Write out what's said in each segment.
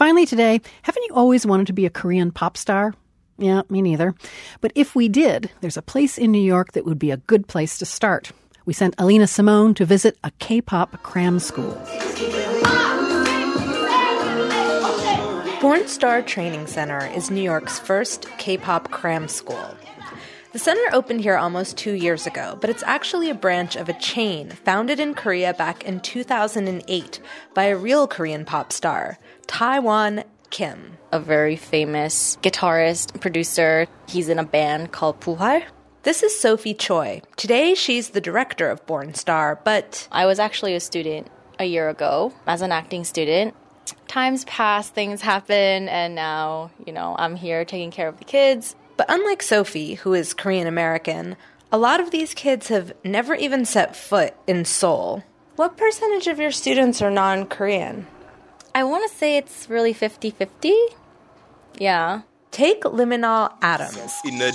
Finally today, haven't you always wanted to be a Korean pop star? Yeah, me neither. But if we did, there's a place in New York that would be a good place to start. We sent Alina Simone to visit a K-pop cram school. Born Star Training Center is New York's first K-pop cram school. The center opened here almost 2 years ago, but it's actually a branch of a chain founded in Korea back in 2008 by a real Korean pop star, Taewon Kim. A very famous guitarist, producer. He's in a band called Puhal. This is Sophie Choi. Today, she's the director of Born Star, but I was actually a student a year ago as an acting student. Times pass, things happen, and now, I'm here taking care of the kids. But unlike Sophie, who is Korean American, a lot of these kids have never even set foot in Seoul. What percentage of your students are non-Korean? I want to say it's really 50-50. Yeah. Take Liminal Adams.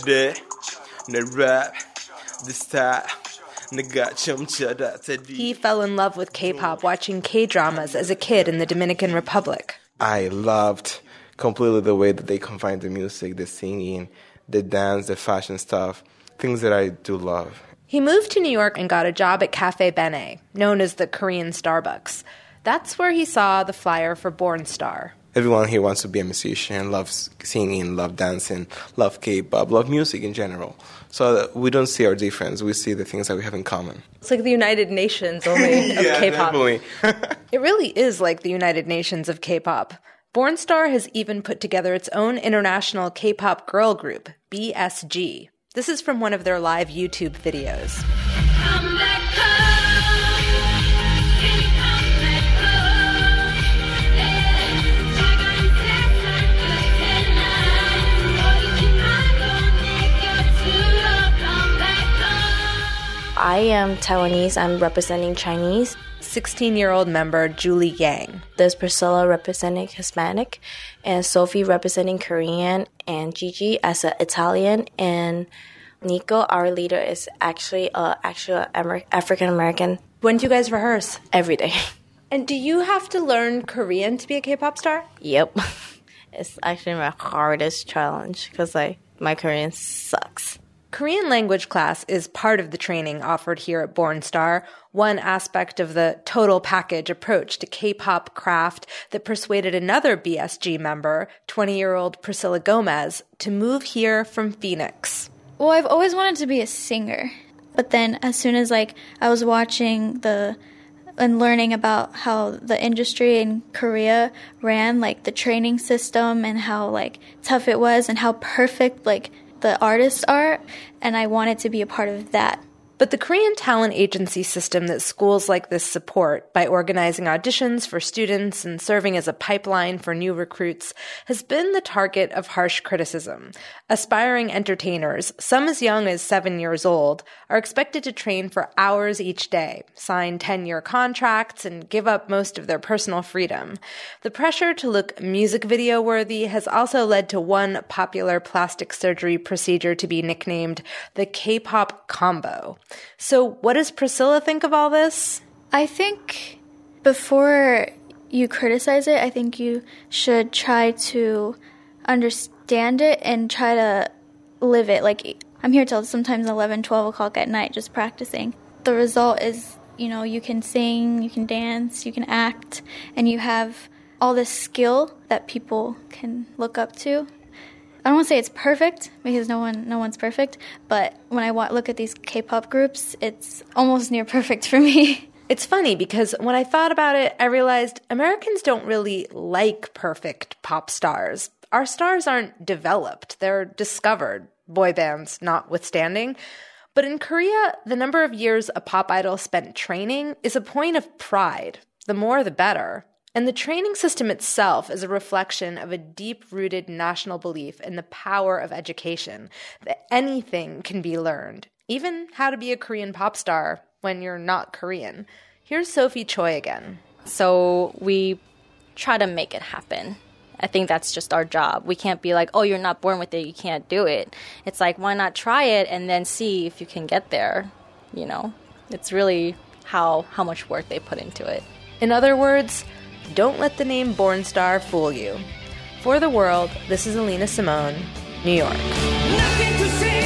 He fell in love with K-pop watching K-dramas as a kid in the Dominican Republic. I loved completely the way that they combine the music, the singing, the dance, the fashion stuff, things that I do love. He moved to New York and got a job at Cafe Bene, known as the Korean Starbucks. That's where he saw the flyer for Born Star. Everyone here wants to be a musician, loves singing, love dancing, love K-pop, love music in general. So we don't see our difference. We see the things that we have in common. It's like the United Nations only of yeah, K-pop. Definitely. It really is like the United Nations of K-pop. Born Star has even put together its own international K-pop girl group, BSG. This is from one of their live YouTube videos. Come back home. Can you come back home? I am Taiwanese. I'm representing Chinese. 16-year-old member Julie Yang. There's Priscilla representing Hispanic, and Sophie representing Korean, and Gigi as an Italian, and Nico, our leader, is actually African American. When do you guys rehearse? Every day. And do you have to learn Korean to be a K-pop star? Yep. It's actually my hardest challenge because my Korean sucks. Korean language class is part of the training offered here at Born Star, one aspect of the total package approach to K-pop craft that persuaded another BSG member, 20-year-old Priscilla Gomez, to move here from Phoenix. Well, I've always wanted to be a singer. But then as soon as I was watching and learning about how the industry in Korea ran, the training system and how tough it was and how perfect the artists are, and I wanted to be a part of that. But the Korean talent agency system that schools like this support by organizing auditions for students and serving as a pipeline for new recruits has been the target of harsh criticism. Aspiring entertainers, some as young as 7 years old, are expected to train for hours each day, sign 10-year contracts, and give up most of their personal freedom. The pressure to look music video worthy has also led to one popular plastic surgery procedure to be nicknamed the K-pop combo. So what does Priscilla think of all this? I think before you criticize it, I think you should try to understand it and try to live it. I'm here till sometimes 11, 12 o'clock at night just practicing. The result is, you can sing, you can dance, you can act, and you have all this skill that people can look up to. I don't want to say it's perfect because no one's perfect, but when I look at these K-pop groups, it's almost near perfect for me. It's funny because when I thought about it, I realized Americans don't really like perfect pop stars. Our stars aren't developed, they're discovered, boy bands notwithstanding. But in Korea, the number of years a pop idol spent training is a point of pride. The more, the better. And the training system itself is a reflection of a deep-rooted national belief in the power of education, that anything can be learned, even how to be a Korean pop star when you're not Korean. Here's Sophie Choi again. So we try to make it happen. I think that's just our job. We can't be like, oh, you're not born with it, you can't do it. It's like, why not try it and then see if you can get there, It's really how much work they put into it. In other words, Don't let the name Born Star fool you. For the World, this is Alina Simone, New York. Nothing to say.